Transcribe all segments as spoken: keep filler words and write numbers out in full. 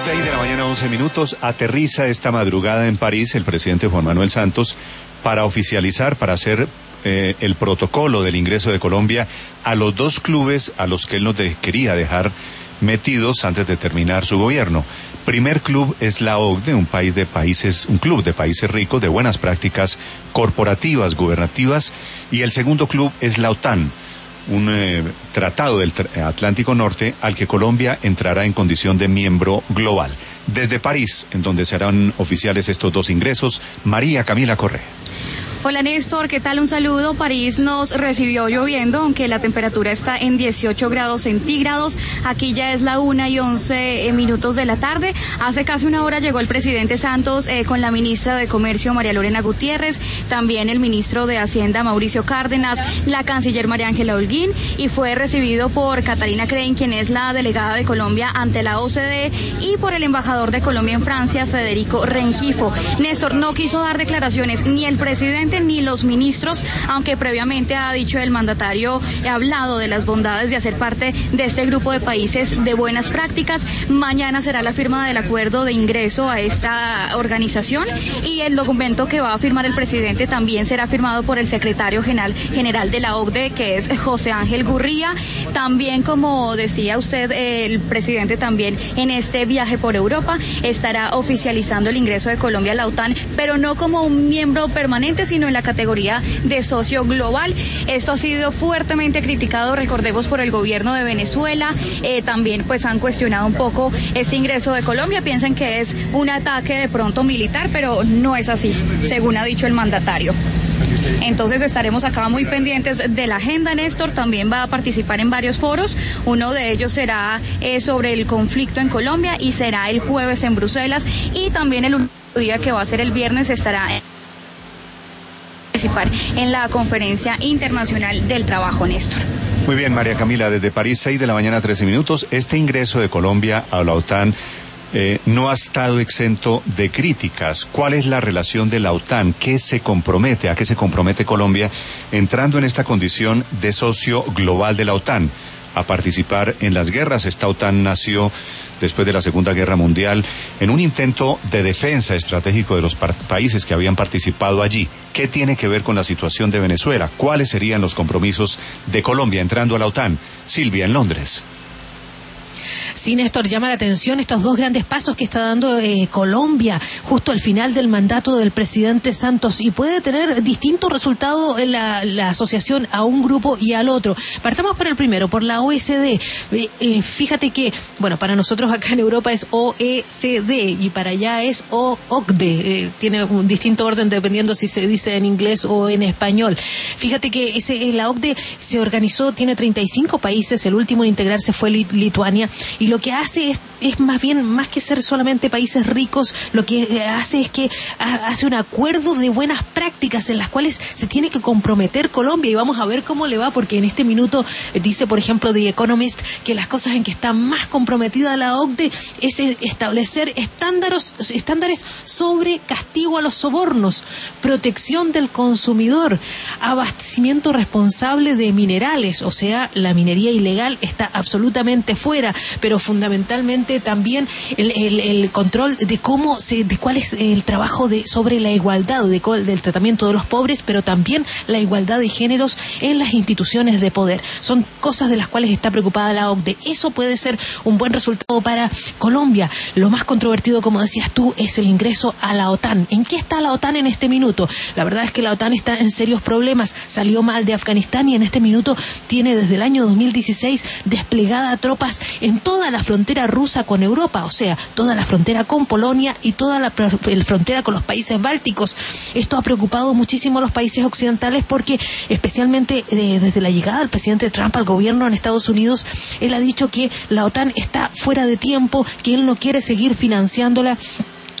seis de la mañana, once minutos. Aterriza esta madrugada en París el presidente Juan Manuel Santos para oficializar, para hacer eh, el protocolo del ingreso de Colombia a los dos clubes a los que él nos de, quería dejar metidos antes de terminar su gobierno. Primer club es la O C D E, un país de países, un club de países ricos de buenas prácticas corporativas, gubernativas, y el segundo club es la OTAN, un eh, tratado del Atlántico Norte al que Colombia entrará en condición de miembro global. Desde París, en donde serán oficiales estos dos ingresos, María Camila Correa. Hola Néstor, ¿qué tal? Un saludo. París nos recibió lloviendo, aunque la temperatura está en dieciocho grados centígrados. Aquí ya es la una y once minutos de la tarde. Hace casi una hora llegó el presidente Santos eh, con la ministra de Comercio, María Lorena Gutiérrez, también el ministro de Hacienda, Mauricio Cárdenas, la canciller María Ángela Holguín, y fue recibido por Catalina Crane, quien es la delegada de Colombia ante la O C D E, y por el embajador de Colombia en Francia, Federico Rengifo. Néstor, no quiso dar declaraciones ni el presidente ni los ministros, aunque previamente ha dicho el mandatario, ha hablado de las bondades de hacer parte de este grupo de países de buenas prácticas. Mañana será la firma del acuerdo de ingreso a esta organización, y el documento que va a firmar el presidente también será firmado por el secretario general, general de la O C D E, que es José Ángel Gurría. También, como decía usted, el presidente también en este viaje por Europa estará oficializando el ingreso de Colombia a la OTAN, pero no como un miembro permanente, sino en la categoría de socio global. Esto ha sido fuertemente criticado, recordemos, por el gobierno de Venezuela. Eh, también pues han cuestionado un poco este ingreso de Colombia, piensan que es un ataque de pronto militar, pero no es así, según ha dicho el mandatario. Entonces estaremos acá muy pendientes de la agenda. Néstor también va a participar en varios foros. Uno de ellos será eh, sobre el conflicto en Colombia, y será el jueves en Bruselas, y también el último día, que va a ser el viernes, estará en participar en la Conferencia Internacional del Trabajo. Néstor. Muy bien, María Camila, desde París, seis de la mañana, trece minutos. Este ingreso de Colombia a la OTAN eh, no ha estado exento de críticas. ¿Cuál es la relación de la OTAN? ¿Qué se compromete? ¿A qué se compromete Colombia entrando en esta condición de socio global de la OTAN? A participar en las guerras. Esta OTAN nació después de la Segunda Guerra Mundial en un intento de defensa estratégico de los pa- países que habían participado allí. ¿Qué tiene que ver con la situación de Venezuela? ¿Cuáles serían los compromisos de Colombia entrando a la OTAN? Silvia, en Londres. Sí, Néstor, llama la atención estos dos grandes pasos que está dando eh, Colombia justo al final del mandato del presidente Santos, y puede tener distintos resultados en la, la asociación a un grupo y al otro. Partamos por el primero, por la O E C D. Eh, eh, fíjate que, bueno, para nosotros acá en Europa es O E C D y para allá es O C D E. Eh, tiene un distinto orden dependiendo si se dice en inglés o en español. Fíjate que ese, la O C D E se organizó, tiene treinta y cinco países, el último en integrarse fue Lituania, y lo que hace es, es más bien, más que ser solamente países ricos, lo que hace es que hace un acuerdo de buenas prácticas en las cuales se tiene que comprometer Colombia, y vamos a ver cómo le va, porque en este minuto dice, por ejemplo, The Economist, que las cosas en que está más comprometida la O C D E es establecer estándares, estándares sobre castigo a los sobornos, protección del consumidor, abastecimiento responsable de minerales, o sea, la minería ilegal está absolutamente fuera, pero fundamentalmente también el, el, el control de cómo se, de cuál es el trabajo de sobre la igualdad, de, del tratamiento de los pobres, pero también la igualdad de géneros en las instituciones de poder. Son cosas de las cuales está preocupada la O C D E. Eso puede ser un buen resultado para Colombia. Lo más controvertido, como decías tú, es el ingreso a la OTAN. ¿En qué está la OTAN en este minuto? La verdad es que la OTAN está en serios problemas. Salió mal de Afganistán y en este minuto tiene desde el año dos mil dieciséis desplegada tropas en toda la frontera rusa con Europa, o sea, toda la frontera con Polonia y toda la frontera con los países bálticos. Esto ha preocupado muchísimo a los países occidentales porque, especialmente eh, desde la llegada del presidente Trump al gobierno en Estados Unidos, él ha dicho que la OTAN está fuera de tiempo, que él no quiere seguir financiándola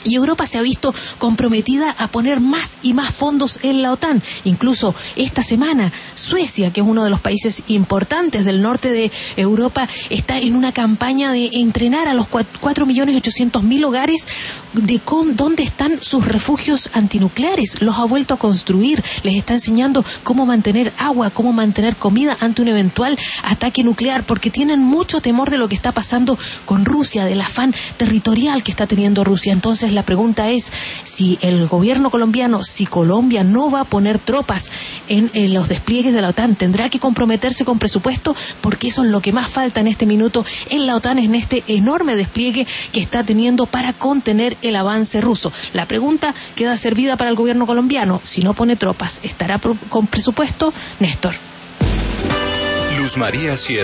Y Europa se ha visto comprometida a poner más y más fondos en la OTAN. Incluso esta semana, Suecia, que es uno de los países importantes del norte de Europa, está en una campaña de entrenar a los cuatro millones ochocientos mil hogares de con, dónde están sus refugios antinucleares. Los ha vuelto a construir, les está enseñando cómo mantener agua, cómo mantener comida ante un eventual ataque nuclear, porque tienen mucho temor de lo que está pasando con Rusia, del afán territorial que está teniendo Rusia. Entonces, la pregunta es si el gobierno colombiano, si Colombia no va a poner tropas en, en los despliegues de la OTAN, tendrá que comprometerse con presupuesto, porque eso es lo que más falta en este minuto en la OTAN, en este enorme despliegue que está teniendo para contener el avance ruso. La pregunta queda servida para el gobierno colombiano. Si no pone tropas, ¿estará con presupuesto? Néstor. Luz María Sierra.